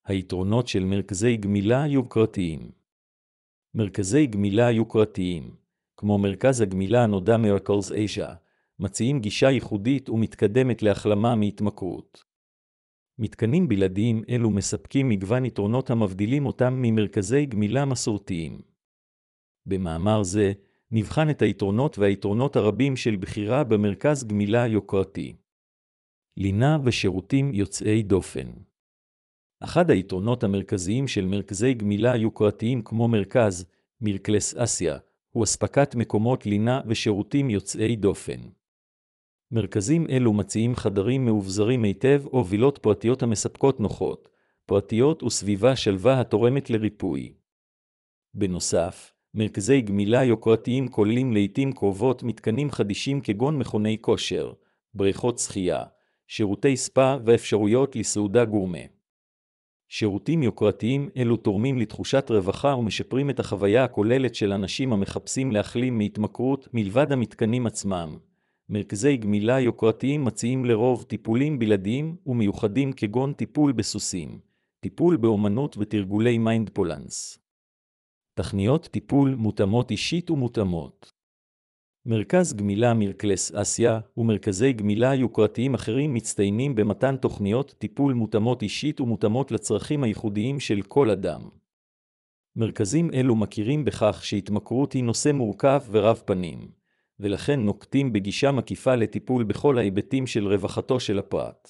היתרונות של מרכזי גמילה יוקרתיים. מרכזי גמילה יוקרתיים, כמו מרכז הגמילה הנודע Miracles Asia, מציעים גישה ייחודית ומתקדמת להחלמה מהתמכרות. מתקנים בלעדיים אלו מספקים מגוון יתרונות המבדילים אותם ממרכזי גמילה מסורתיים. במאמר זה, נבחן את היתרונות והיתרונות הרבים של בחירה במרכז גמילה יוקרתי. לינה ושירותים יוצאי דופן. אחד היתרונות המרכזיים של מרכזי גמילה יוקרתיים כמו מרכז מירקלס אסיה, הוא אספקת מקומות לינה ושירותים יוצאי דופן. מרכזים אלו מציעים חדרים מאובזרים היטב או וילות פרטיות המספקות נוחות, פרטיות וסביבה שלווה התורמת לריפוי. בנוסף, מרכזי גמילה יוקרתיים כוללים לעתים קרובות מתקנים חדישים כגון מכוני כושר, בריכות שחייה, שירותי ספא ואפשרויות לסעודה גורמה. שירותים יוקרתיים אלו תורמים לתחושת רווחה ומשפרים את החוויה הכוללת של אנשים המחפשים להחלים מהתמכרות מלבד המתקנים עצמם. מרכזי גמילה יוקרתיים מציעים לרוב טיפולים בלעדיים ומיוחדים כגון טיפול בסוסים, טיפול באומנות ותרגולי מיינדפולנס. תכניות טיפול מותאמות אישית ומותאמות. מרכז גמילה מירקלס אסיה ומרכזי גמילה יוקרתיים אחרים מצטיינים במתן תוכניות טיפול מותאמות אישית ומותאמות לצרכים הייחודיים של כל אדם. מרכזים אלו מכירים בכך שהתמכרות היא נושא מורכב ורב פנים, ולכן נוקטים בגישה מקיפה לטיפול בכל ההיבטים של רווחתו של הפרט.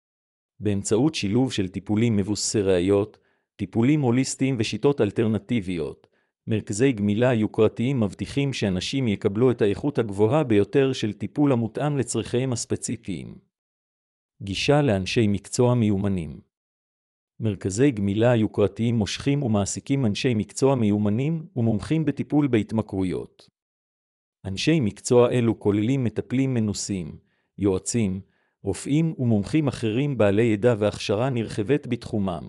באמצעות שילוב של טיפולים מבוססי ראיות, טיפולים הוליסטיים ושיטות אלטרנטיביות, מרכזי גמילה יוקרתיים מבטיחים שאנשים יקבלו את האיכות הגבוהה ביותר של טיפול המותאם לצרכיהם הספציפיים. גישה לאנשי מקצוע מיומנים. מרכזי גמילה יוקרתיים מושכים ומעסיקים אנשי מקצוע מיומנים ומומחים בטיפול בהתמכרויות. אנשי מקצוע אלו כוללים מטפלים מנוסים, יועצים, רופאים ומומחים אחרים בעלי ידע והכשרה נרחבת בתחומם.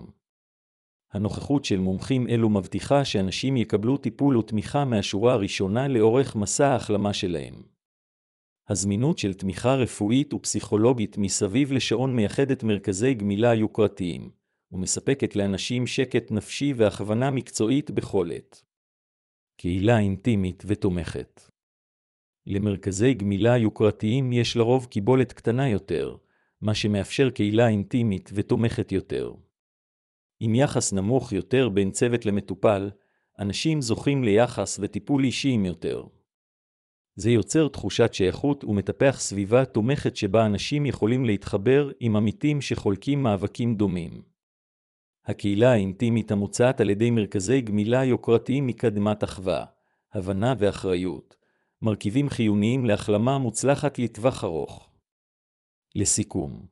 הנוכחות של מומחים אלו מבטיחה שאנשים יקבלו טיפול ותמיכה מהשורה הראשונה לאורך מסע ההחלמה שלהם. הזמינות של תמיכה רפואית ופסיכולוגית מסביב לשעון מייחדת מרכזי גמילה יוקרתיים, ומספקת לאנשים שקט נפשי והכוונה מקצועית בכל עת. קהילה אינטימית ותומכת. למרכזי גמילה יוקרתיים יש לרוב קיבולת קטנה יותר, מה שמאפשר קהילה אינטימית ותומכת יותר. עם יחס נמוך יותר בין צוות למטופל, אנשים זוכים ליחס וטיפול אישיים יותר. זה יוצר תחושת שייכות ומטפח סביבה תומכת שבה אנשים יכולים להתחבר עם עמיתים שחולקים מאבקים דומים. הקהילה האינטימית המוצעת על ידי מרכזי גמילה יוקרתיים מקדמת אחווה, הבנה ואחריות, מרכיבים חיוניים להחלמה מוצלחת לטווח ארוך. לסיכום,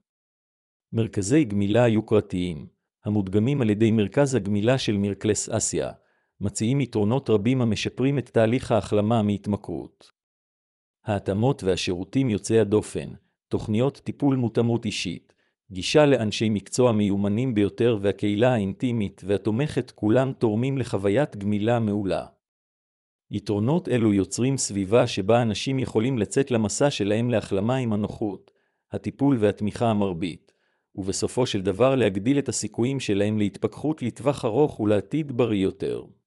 מרכזי גמילה יוקרתיים, המודגמים על ידי מרכז הגמילה של מירקלס אסיה, מציעים יתרונות רבים המשפרים את תהליך ההחלמה מהתמכרות. ההתאמות והשירותים יוצאי הדופן, תוכניות טיפול מותאמות אישית, גישה לאנשי מקצוע מיומנים ביותר והקהילה האינטימית והתומכת כולם תורמים לחוויית גמילה מעולה. יתרונות אלו יוצרים סביבה שבה אנשים יכולים לצאת למסע שלהם להחלמה עם הנוחות, הטיפול והתמיכה המרבית, ובסופו של דבר להגדיל את הסיכויים שלהם להתפכחות לטווח ארוך ולעתיד בריא יותר.